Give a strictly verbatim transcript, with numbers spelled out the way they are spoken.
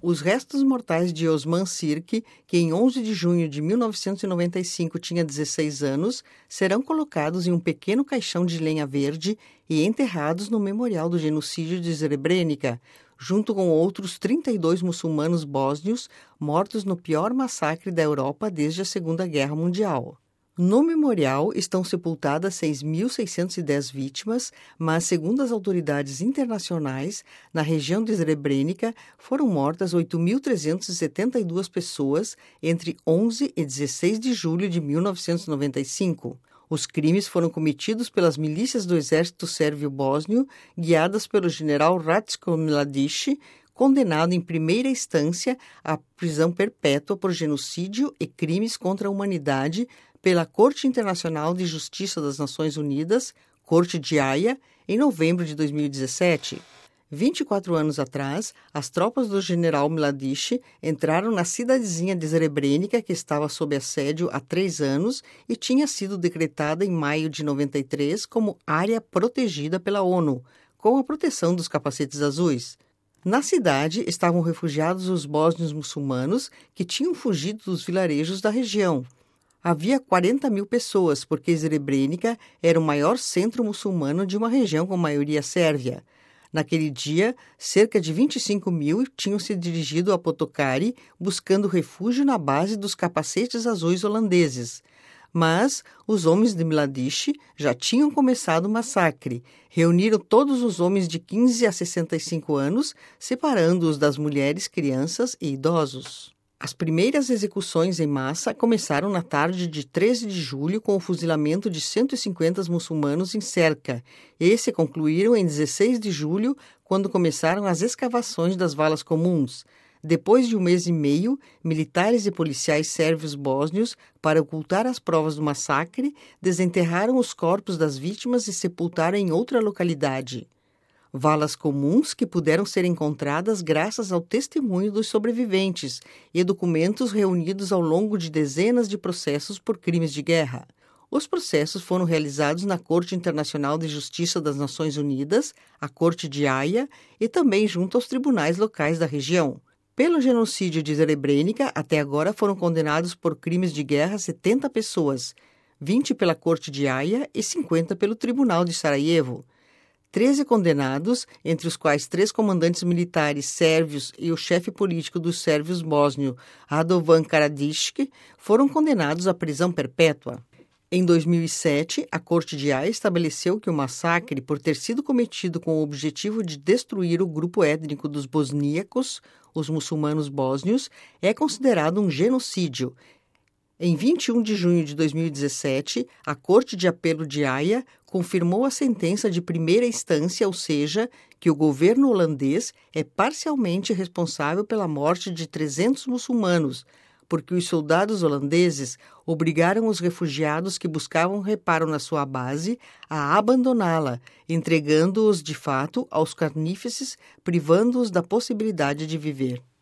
Os restos mortais de Osman Sirki, que em onze de junho de mil novecentos e noventa e cinco tinha dezesseis anos, serão colocados em um pequeno caixão de lenha verde e enterrados no Memorial do Genocídio de Srebrenica, junto com outros trinta e dois muçulmanos bósnios mortos no pior massacre da Europa desde a Segunda Guerra Mundial. No memorial estão sepultadas seis mil seiscentas e dez vítimas, mas, segundo as autoridades internacionais, na região de Srebrenica foram mortas oito mil trezentas e setenta e duas pessoas entre onze e dezesseis de julho de mil novecentos e noventa e cinco. Os crimes foram cometidos pelas milícias do exército sérvio-bósnio, guiadas pelo general Ratko Mladic, condenado em primeira instância à prisão perpétua por genocídio e crimes contra a humanidade pela Corte Internacional de Justiça das Nações Unidas, Corte de Haia, em novembro de dois mil e dezessete. vinte e quatro anos atrás, as tropas do general Mladic entraram na cidadezinha de Srebrenica, que estava sob assédio há três anos e tinha sido decretada em maio de noventa e três como área protegida pela ONU, com a proteção dos capacetes azuis. Na cidade estavam refugiados os bósnios muçulmanos que tinham fugido dos vilarejos da região. Havia quarenta mil pessoas, porque Srebrenica era o maior centro muçulmano de uma região com maioria sérvia. Naquele dia, cerca de vinte e cinco mil tinham se dirigido a Potocari, buscando refúgio na base dos capacetes azuis holandeses. Mas os homens de Mladic já tinham começado o massacre. Reuniram todos os homens de quinze a sessenta e cinco anos, separando-os das mulheres, crianças e idosos. As primeiras execuções em massa começaram na tarde de treze de julho com o fuzilamento de cento e cinquenta muçulmanos em Serca e se concluíram em dezesseis de julho, quando começaram as escavações das valas comuns. Depois de um mês e meio, militares e policiais sérvios bósnios, para ocultar as provas do massacre, desenterraram os corpos das vítimas e sepultaram em outra localidade. Valas comuns que puderam ser encontradas graças ao testemunho dos sobreviventes e documentos reunidos ao longo de dezenas de processos por crimes de guerra. Os processos foram realizados na Corte Internacional de Justiça das Nações Unidas, a Corte de Haia, e também junto aos tribunais locais da região. Pelo genocídio de Srebrenica, até agora foram condenados por crimes de guerra setenta pessoas, vinte pela Corte de Haia e cinquenta pelo Tribunal de Sarajevo. treze condenados, entre os quais três comandantes militares sérvios e o chefe político dos sérvios bósnio, Radovan Karadzic, foram condenados à prisão perpétua. Em dois mil e sete, a Corte de Haia estabeleceu que o massacre, por ter sido cometido com o objetivo de destruir o grupo étnico dos bosníacos, os muçulmanos bósnios, é considerado um genocídio. Em vinte e um de junho de dois mil e dezessete, a Corte de Apelo de Haia confirmou a sentença de primeira instância, ou seja, que o governo holandês é parcialmente responsável pela morte de trezentos muçulmanos, porque os soldados holandeses obrigaram os refugiados que buscavam reparo na sua base a abandoná-la, entregando-os de fato aos carnífices, privando-os da possibilidade de viver.